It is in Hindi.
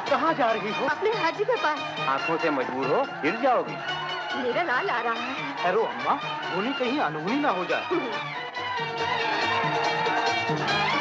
कहाँ जा रही हो? अपने हाजी के पास। आंखों से मजबूर हो, गिर जाओगी। मेरा लाल आ रहा है। ठहरो अम्मा, होनी कहीं अनहोनी ना हो जाए।